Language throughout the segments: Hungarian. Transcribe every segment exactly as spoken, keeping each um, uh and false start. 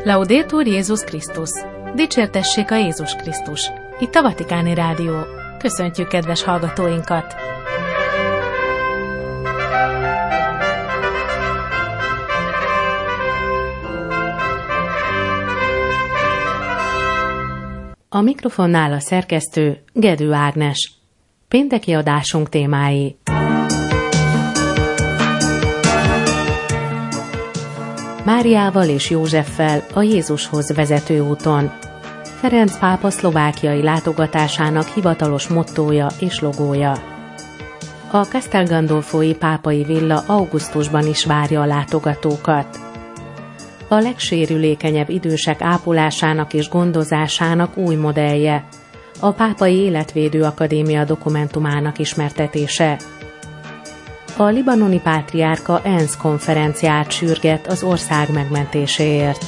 Laudetur Jézus Krisztus! Dicsértessék a Jézus Krisztus! Itt a Vatikáni Rádió. Köszöntjük kedves hallgatóinkat! A mikrofonnál a szerkesztő Gedő Ágnes. Pénteki adásunk témái. Máriával és Józseffel a Jézushoz vezető úton. Ferenc pápa szlovákiai látogatásának hivatalos mottója és logója. A Castel Gandolfoi pápai villa augusztusban is várja a látogatókat. A legsérülékenyebb idősek ápolásának és gondozásának új modellje, a Pápai Életvédő Akadémia dokumentumának ismertetése. A libanoni pátriárka ENSZ konferenciát sürget az ország megmentéséért.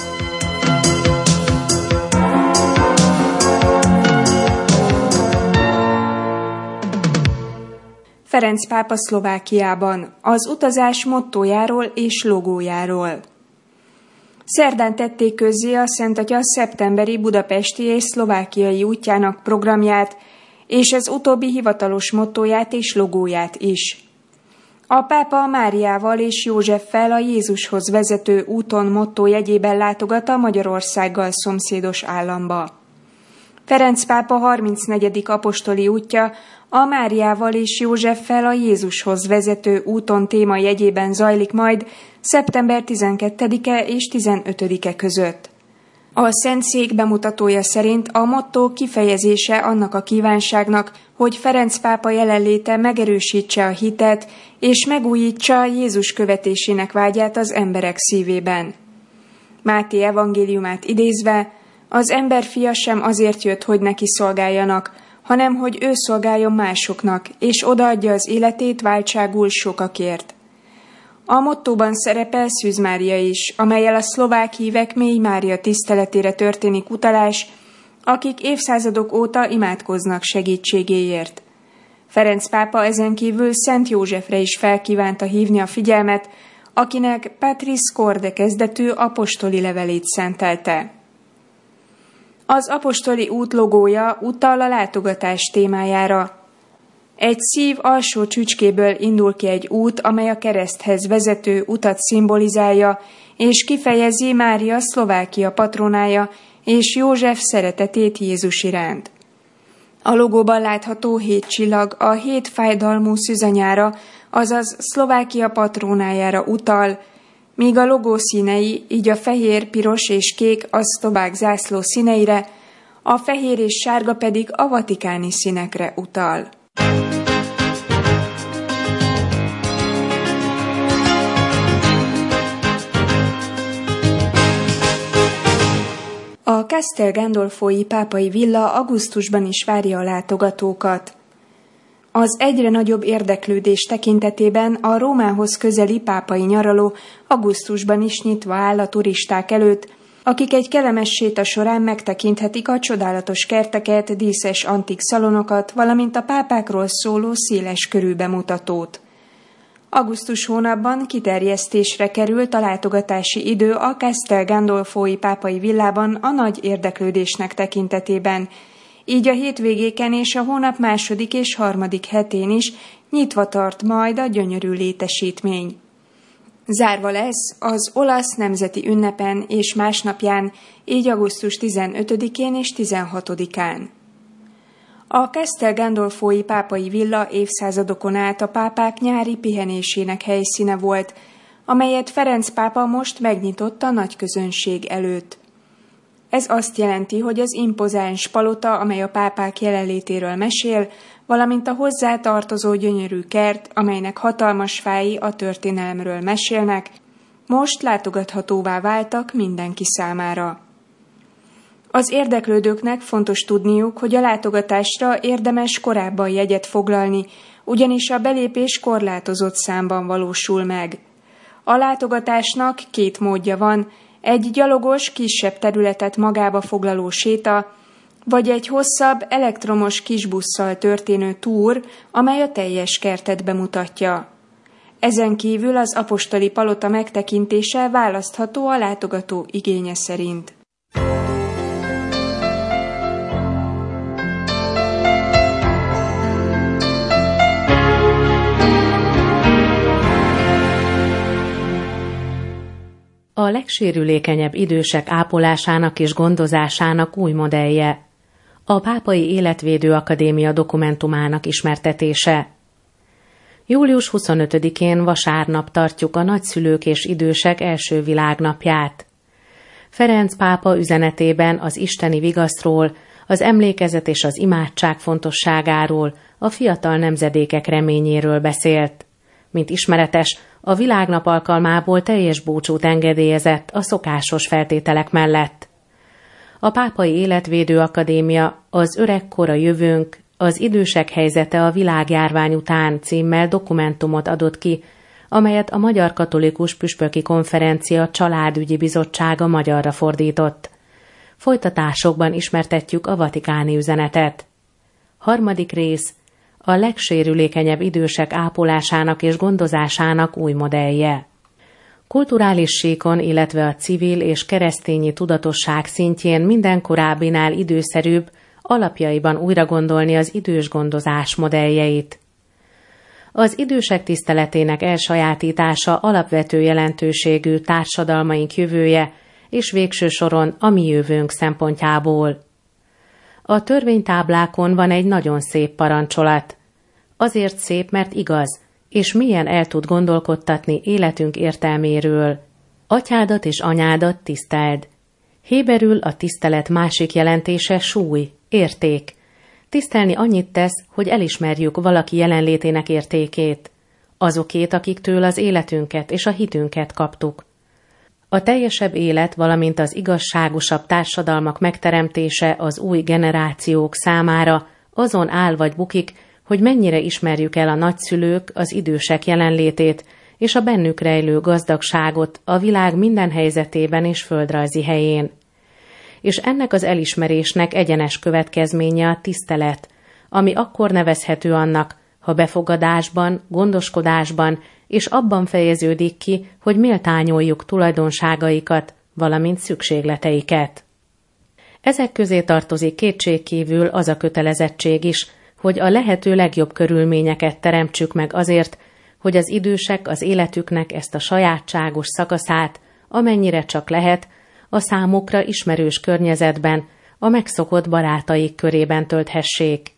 Ferenc pápa Szlovákiában, az utazás mottójáról és logójáról. Szerdán tették közzé a Szentatya szeptemberi budapesti és szlovákiai útjának programját, és ez utóbbi hivatalos mottóját és logóját is. A pápa Máriával és Józseffel a Jézushoz vezető úton mottó jegyében látogat a Magyarországgal szomszédos államba. Ferenc pápa harmincnegyedik apostoli útja a Máriával és Józseffel a Jézushoz vezető úton téma jegyében zajlik majd szeptember tizenkettedike és tizenötödike között. A Szentszék bemutatója szerint a mottó kifejezése annak a kívánságnak, hogy Ferenc pápa jelenléte megerősítse a hitet és megújítsa Jézus követésének vágyát az emberek szívében. Máté evangéliumát idézve, az emberfia sem azért jött, hogy neki szolgáljanak, hanem hogy ő szolgáljon másoknak, és odaadja az életét váltságul sokakért. A mottóban szerepel Szűz Mária is, amellyel a szlovák hívek Mély Mária tiszteletére történik utalás, akik évszázadok óta imádkoznak segítségéért. Ferenc pápa ezen kívül Szent Józsefre is felkívánta hívni a figyelmet, akinek Patris Corde kezdetű apostoli levelét szentelte. Az apostoli út logója utal a látogatás témájára. Egy szív alsó csücskéből indul ki egy út, amely a kereszthez vezető utat szimbolizálja, és kifejezi Mária Szlovákia patronája és József szeretetét Jézus iránt. A logóban látható hét csillag a hét fájdalmú szűzanyára, azaz Szlovákia patronájára utal, míg a logó színei, így a fehér, piros és kék a szlovák zászló színeire, a fehér és sárga pedig a vatikáni színekre utal. A Castel Gandolfoi pápai villa augusztusban is várja a látogatókat. Az egyre nagyobb érdeklődés tekintetében a Rómához közeli pápai nyaraló augusztusban is nyitva áll a turisták előtt, akik egy kellemes séta során megtekinthetik a csodálatos kerteket, díszes antik szalonokat, valamint a pápákról szóló széles körű bemutatót. Augusztus hónapban kiterjesztésre került a látogatási idő a Castel Gandolfoi pápai villában a nagy érdeklődésnek tekintetében, így a hétvégéken és a hónap második és harmadik hetén is nyitva tart majd a gyönyörű létesítmény. Zárva lesz az olasz nemzeti ünnepen és másnapján, így augusztus tizenötödikén és tizenhatodikán. A Castel Gandolfoi pápai villa évszázadokon át a pápák nyári pihenésének helyszíne volt, amelyet Ferenc pápa most megnyitott a nagy közönség előtt. Ez azt jelenti, hogy az impozáns palota, amely a pápák jelenlétéről mesél, valamint a hozzá tartozó gyönyörű kert, amelynek hatalmas fái a történelemről mesélnek, most látogathatóvá váltak mindenki számára. Az érdeklődőknek fontos tudniuk, hogy a látogatásra érdemes korábban jegyet foglalni, ugyanis a belépés korlátozott számban valósul meg. A látogatásnak két módja van, egy gyalogos, kisebb területet magába foglaló séta, vagy egy hosszabb, elektromos kisbusszal történő túr, amely a teljes kertet bemutatja. Ezen kívül az apostoli palota megtekintése választható a látogató igénye szerint. A legsérülékenyebb idősek ápolásának és gondozásának új modellje. A Pápai Életvédő Akadémia dokumentumának ismertetése. július huszonötödikén vasárnap tartjuk a nagyszülők és idősek első világnapját. Ferenc pápa üzenetében az isteni vigaszról, az emlékezet és az imádság fontosságáról, a fiatal nemzedékek reményéről beszélt. Mint ismeretes, a világnap alkalmából teljes búcsút engedélyezett a szokásos feltételek mellett. A Pápai Életvédő Akadémia az Öregkor a jövőnk, az idősek helyzete a világjárvány után címmel dokumentumot adott ki, amelyet a Magyar Katolikus Püspöki Konferencia Családügyi Bizottsága magyarra fordított. Folytatásokban ismertetjük a vatikáni üzenetet. Harmadik rész. A legsérülékenyebb idősek ápolásának és gondozásának új modellje. Kulturális síkon, illetve a civil és keresztényi tudatosság szintjén minden korábbinál időszerűbb alapjaiban újra gondolni az idős gondozás modelljeit. Az idősek tiszteletének elsajátítása alapvető jelentőségű társadalmaink jövője, és végső soron a mi jövőnk szempontjából. A törvénytáblákon van egy nagyon szép parancsolat. Azért szép, mert igaz, és mélyen el tud gondolkodtatni életünk értelméről. Atyádat és anyádat tiszteld. Héberül a tisztelet másik jelentése súly, érték. Tisztelni annyit tesz, hogy elismerjük valaki jelenlétének értékét, azokét, akiktől az életünket és a hitünket kaptuk. A teljesebb élet, valamint az igazságosabb társadalmak megteremtése az új generációk számára azon áll vagy bukik, hogy mennyire ismerjük el a nagyszülők, az idősek jelenlétét és a bennük rejlő gazdagságot a világ minden helyzetében és földrajzi helyén. És ennek az elismerésnek egyenes következménye a tisztelet, ami akkor nevezhető annak, ha befogadásban, gondoskodásban és abban fejeződik ki, hogy méltányoljuk tulajdonságaikat, valamint szükségleteiket. Ezek közé tartozik kétségkívül az a kötelezettség is, hogy a lehető legjobb körülményeket teremtsük meg azért, hogy az idősek az életüknek ezt a sajátságos szakaszát, amennyire csak lehet, a számukra ismerős környezetben, a megszokott barátaik körében tölthessék.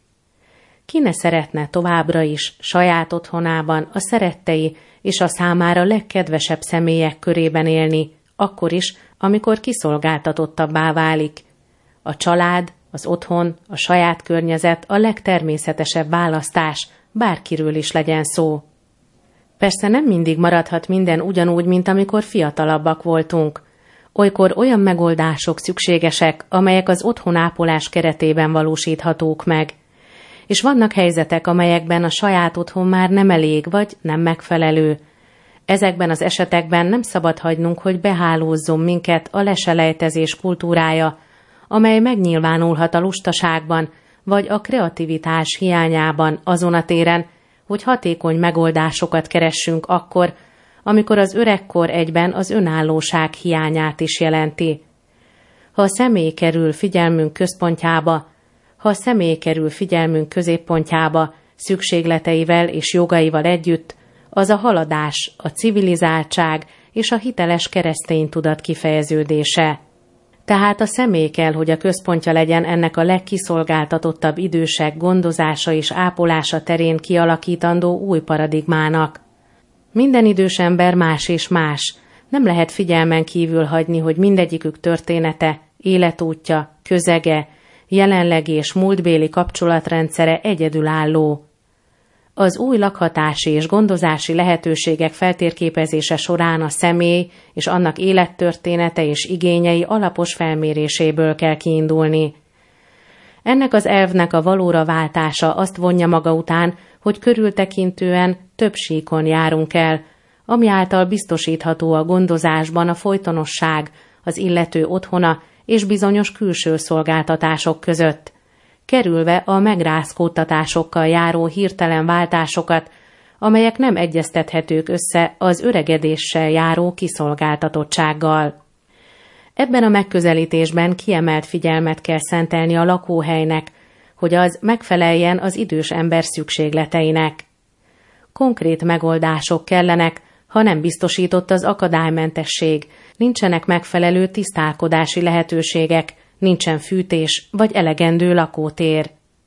Ki ne szeretne továbbra is saját otthonában a szerettei és a számára legkedvesebb személyek körében élni, akkor is, amikor kiszolgáltatottabbá válik. A család, az otthon, a saját környezet a legtermészetesebb választás, bárkiről is legyen szó. Persze nem mindig maradhat minden ugyanúgy, mint amikor fiatalabbak voltunk. Olykor olyan megoldások szükségesek, amelyek az otthonápolás keretében valósíthatók meg. És vannak helyzetek, amelyekben a saját otthon már nem elég, vagy nem megfelelő. Ezekben az esetekben nem szabad hagynunk, hogy behálózzon minket a leselejtezés kultúrája, amely megnyilvánulhat a lustaságban, vagy a kreativitás hiányában azon a téren, hogy hatékony megoldásokat keressünk akkor, amikor az öregkor egyben az önállóság hiányát is jelenti. Ha a személy kerül figyelmünk központjába, ha a személy kerül figyelmünk középpontjába, szükségleteivel és jogaival együtt, az a haladás, a civilizáltság és a hiteles keresztény tudat kifejeződése. Tehát a személy kell, hogy a központja legyen ennek a legkiszolgáltatottabb idősek gondozása és ápolása terén kialakítandó új paradigmának. Minden idős ember más és más. Nem lehet figyelmen kívül hagyni, hogy mindegyikük története, életútja, közege, jelenlegi és múltbéli kapcsolatrendszere egyedülálló. Az új lakhatási és gondozási lehetőségek feltérképezése során a személy és annak élettörténete és igényei alapos felméréséből kell kiindulni. Ennek az elvnek a valóra váltása azt vonja maga után, hogy körültekintően több síkon járunk el, ami által biztosítható a gondozásban a folytonosság, az illető otthona és bizonyos külső szolgáltatások között, kerülve a megrázkódtatásokkal járó hirtelen váltásokat, amelyek nem egyeztethetők össze az öregedéssel járó kiszolgáltatottsággal. Ebben a megközelítésben kiemelt figyelmet kell szentelni a lakóhelynek, hogy az megfeleljen az idős ember szükségleteinek. Konkrét megoldások kellenek, ha nem biztosított az akadálymentesség, nincsenek megfelelő tisztálkodási lehetőségek, nincsen fűtés vagy elegendő lakótér.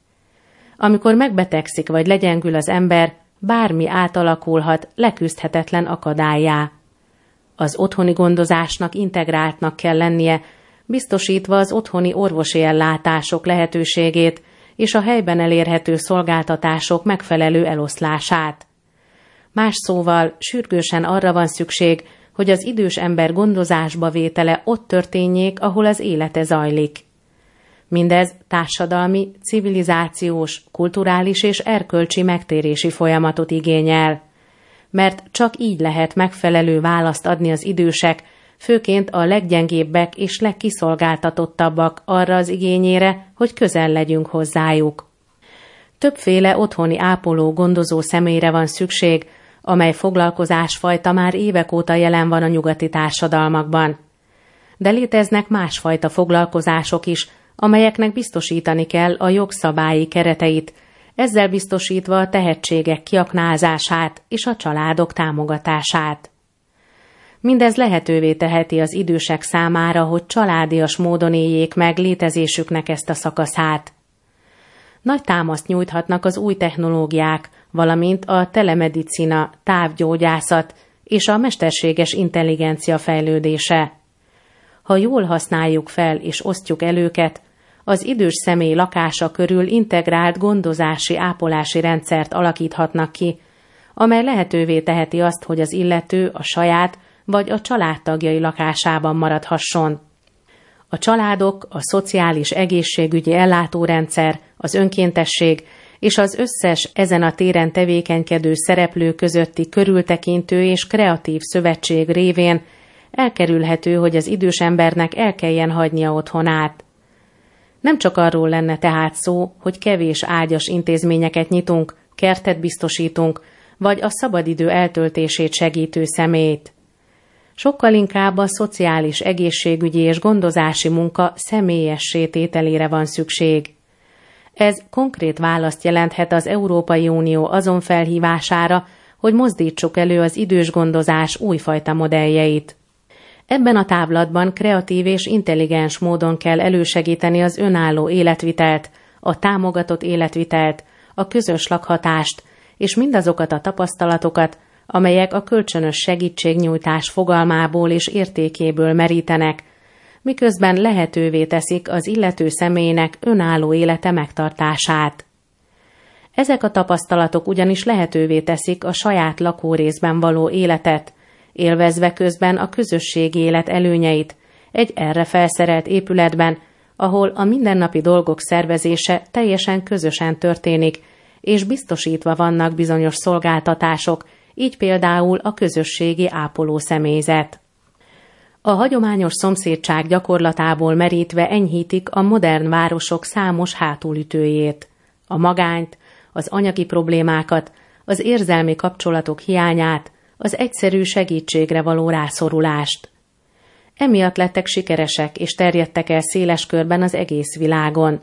Amikor megbetegszik vagy legyengül az ember, bármi átalakulhat leküzdhetetlen akadállyá. Az otthoni gondozásnak integráltnak kell lennie, biztosítva az otthoni orvosi ellátások lehetőségét és a helyben elérhető szolgáltatások megfelelő eloszlását. Más szóval sürgősen arra van szükség, hogy az idős ember gondozásba vétele ott történjék, ahol az élete zajlik. Mindez társadalmi, civilizációs, kulturális és erkölcsi megtérési folyamatot igényel, mert csak így lehet megfelelő választ adni az idősek, főként a leggyengébbek és legkiszolgáltatottabbak arra az igényére, hogy közel legyünk hozzájuk. Többféle otthoni ápoló gondozó személyre van szükség, amely foglalkozásfajta már évek óta jelen van a nyugati társadalmakban. De léteznek másfajta foglalkozások is, amelyeknek biztosítani kell a jogszabályi kereteit, ezzel biztosítva a tehetségek kiaknázását és a családok támogatását. Mindez lehetővé teheti az idősek számára, hogy családias módon éljék meg létezésüknek ezt a szakaszát. Nagy támaszt nyújthatnak az új technológiák, valamint a telemedicina, távgyógyászat és a mesterséges intelligencia fejlődése. Ha jól használjuk fel és osztjuk el őket, az idős személy lakása körül integrált gondozási, ápolási rendszert alakíthatnak ki, amely lehetővé teheti azt, hogy az illető a saját vagy a családtagjai lakásában maradhasson. A családok, a szociális egészségügyi ellátórendszer, az önkéntesség és az összes ezen a téren tevékenykedő szereplő közötti körültekintő és kreatív szövetség révén elkerülhető, hogy az idős embernek el kelljen hagynia otthonát. Nem csak arról lenne tehát szó, hogy kevés ágyas intézményeket nyitunk, kertet biztosítunk, vagy a szabadidő eltöltését segítő személyt. Sokkal inkább a szociális, egészségügyi és gondozási munka személyessé tételére van szükség. Ez konkrét választ jelenthet az Európai Unió azon felhívására, hogy mozdítsuk elő az idős gondozás újfajta modelljeit. Ebben a távlatban kreatív és intelligens módon kell elősegíteni az önálló életvitelt, a támogatott életvitelt, a közös lakhatást és mindazokat a tapasztalatokat, amelyek a kölcsönös segítségnyújtás fogalmából és értékéből merítenek, miközben lehetővé teszik az illető személynek önálló élete megtartását. Ezek a tapasztalatok ugyanis lehetővé teszik a saját lakórészben való életet, élvezve közben a közösségi élet előnyeit, egy erre felszerelt épületben, ahol a mindennapi dolgok szervezése teljesen közösen történik, és biztosítva vannak bizonyos szolgáltatások, így például a közösségi ápoló személyzet. A hagyományos szomszédság gyakorlatából merítve enyhítik a modern városok számos hátulütőjét, a magányt, az anyagi problémákat, az érzelmi kapcsolatok hiányát, az egyszerű segítségre való rászorulást. Emiatt lettek sikeresek és terjedtek el széles körben az egész világon.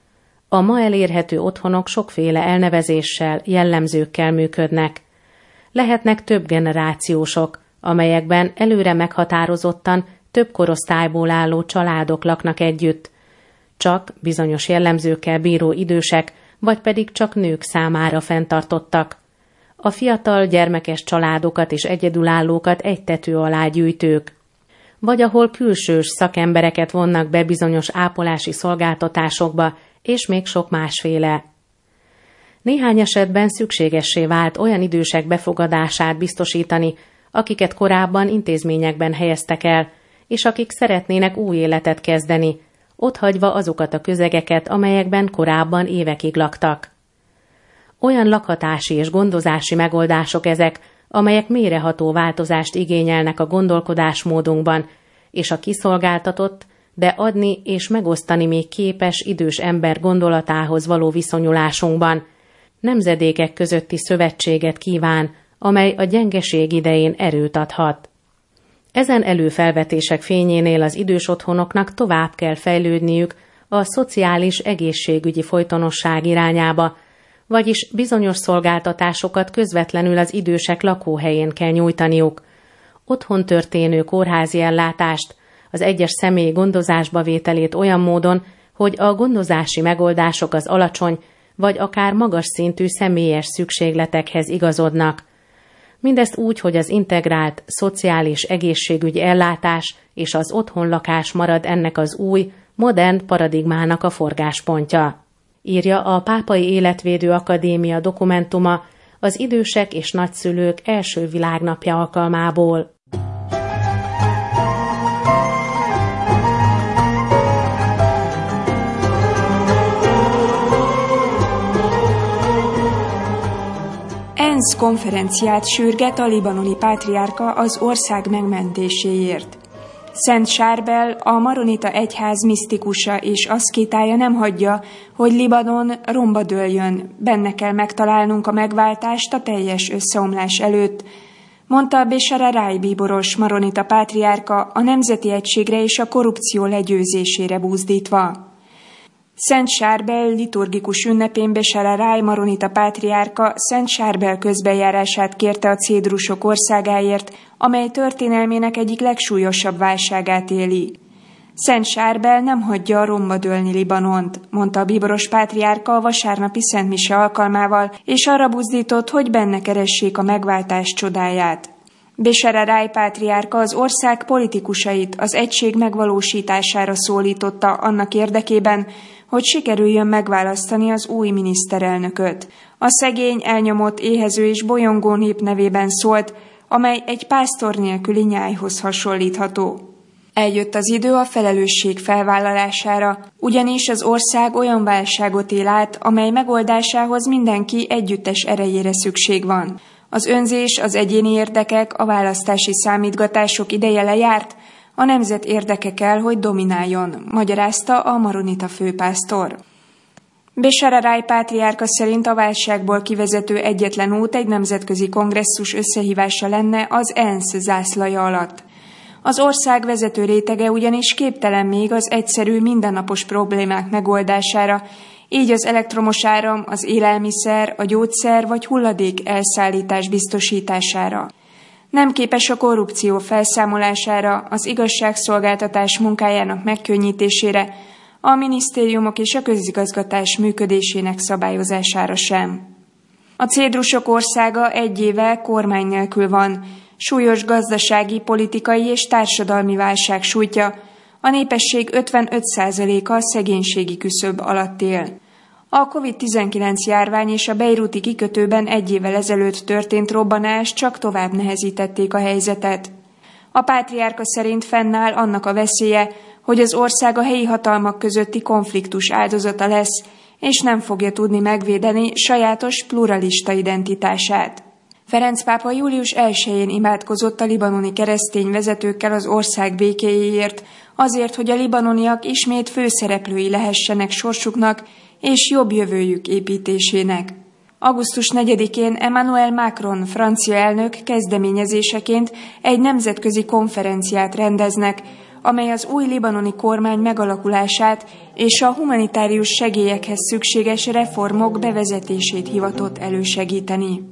A ma elérhető otthonok sokféle elnevezéssel, jellemzőkkel működnek. Lehetnek több generációsok, amelyekben előre meghatározottan több korosztályból álló családok laknak együtt, csak bizonyos jellemzőkkel bíró idősek, vagy pedig csak nők számára fenntartottak. A fiatal gyermekes családokat és egyedülállókat egy tető alá gyűjtők, vagy ahol külsős szakembereket vonnak be bizonyos ápolási szolgáltatásokba, és még sok másféle. Néhány esetben szükségessé vált olyan idősek befogadását biztosítani, akiket korábban intézményekben helyeztek el, és akik szeretnének új életet kezdeni, otthagyva azokat a közegeket, amelyekben korábban évekig laktak. Olyan lakhatási és gondozási megoldások ezek, amelyek mélyreható változást igényelnek a gondolkodásmódunkban, és a kiszolgáltatott, de adni és megosztani még képes idős ember gondolatához való viszonyulásunkban, nemzedékek közötti szövetséget kíván, amely a gyengeség idején erőt adhat. Ezen előfelvetések fényénél az idős otthonoknak tovább kell fejlődniük a szociális egészségügyi folytonosság irányába, vagyis bizonyos szolgáltatásokat közvetlenül az idősek lakóhelyén kell nyújtaniuk, otthon történő kórházi ellátást, az egyes személy gondozásba vételét olyan módon, hogy a gondozási megoldások az alacsony vagy akár magas szintű személyes szükségletekhez igazodnak. Mindezt úgy, hogy az integrált, szociális egészségügyi ellátás és az otthonlakás marad ennek az új, modern paradigmának a forgáspontja. Írja a Pápai Életvédő Akadémia dokumentuma az idősek és nagyszülők első világnapja alkalmából. ENSZ konferenciát sürget a libanoni pátriárka az ország megmentéséért. Szent Sárbel, a maronita egyház misztikusa és aszkétája nem hagyja, hogy Libanon romba dőljön, benne kell megtalálnunk a megváltást a teljes összeomlás előtt, mondta Beshara Rai bíboros maronita pátriárka a nemzeti egységre és a korrupció legyőzésére búzdítva. Szent Sárbel liturgikus ünnepén Beshara Rai maronita pátriárka Szent Sárbel közbejárását kérte a cédrusok országáért, amely történelmének egyik legsúlyosabb válságát éli. Szent Sárbel nem hagyja romba dőlni Libanont, mondta a bíboros pátriárka a vasárnapi szentmise alkalmával, és arra buzdított, hogy benne keressék a megváltás csodáját. Beshara Rai pátriárka az ország politikusait az egység megvalósítására szólította annak érdekében, hogy sikerüljön megválasztani az új miniszterelnököt. A szegény, elnyomott, éhező és bolyongó nép nevében szólt, amely egy pásztor nélküli nyájhoz hasonlítható. Eljött az idő a felelősség felvállalására, ugyanis az ország olyan válságot él át, amely megoldásához mindenki együttes erejére szükség van. Az önzés, az egyéni érdekek, a választási számítgatások ideje lejárt, a nemzet érdeke kell, hogy domináljon, magyarázta a maronita főpásztor. Beshara Rai pátriárka szerint a válságból kivezető egyetlen út egy nemzetközi kongresszus összehívása lenne az ENSZ zászlaja alatt. Az ország vezető rétege ugyanis képtelen még az egyszerű, mindennapos problémák megoldására, így az elektromos áram, az élelmiszer, a gyógyszer vagy hulladék elszállítás biztosítására. Nem képes a korrupció felszámolására, az igazságszolgáltatás munkájának megkönnyítésére, a minisztériumok és a közigazgatás működésének szabályozására sem. A cédrusok országa egy éve kormány nélkül van, súlyos gazdasági, politikai és társadalmi válság sújtja, a népesség ötvenöt százaléka szegénységi küszöb alatt él. A kovid tizenkilenc járvány és a bejrúti kikötőben egy évvel ezelőtt történt robbanás csak tovább nehezítették a helyzetet. A pátriárka szerint fennáll annak a veszélye, hogy az ország a helyi hatalmak közötti konfliktus áldozata lesz, és nem fogja tudni megvédeni sajátos pluralista identitását. Ferenc pápa július elsején imádkozott a libanoni keresztény vezetőkkel az ország békéjéért, azért, hogy a libanoniak ismét főszereplői lehessenek sorsuknak és jobb jövőjük építésének. augusztus negyedikén Emmanuel Macron francia elnök kezdeményezéseként egy nemzetközi konferenciát rendeznek, amely az új libanoni kormány megalakulását és a humanitárius segélyekhez szükséges reformok bevezetését hivatott elősegíteni.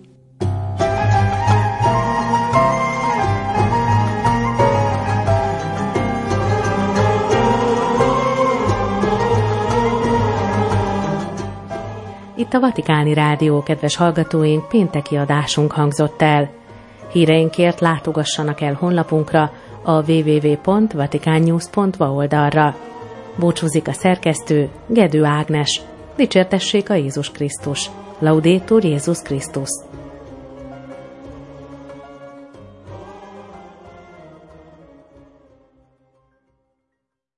Itt a Vatikáni Rádió, kedves hallgatóink, pénteki adásunk hangzott el. Híreinkért látogassanak el honlapunkra, a double-u double-u double-u pont vaticannews pont va oldalra. Búcsúzik a szerkesztő, Gedő Ágnes. Dicsértessék a Jézus Krisztus. Laudetur Jézus Krisztus.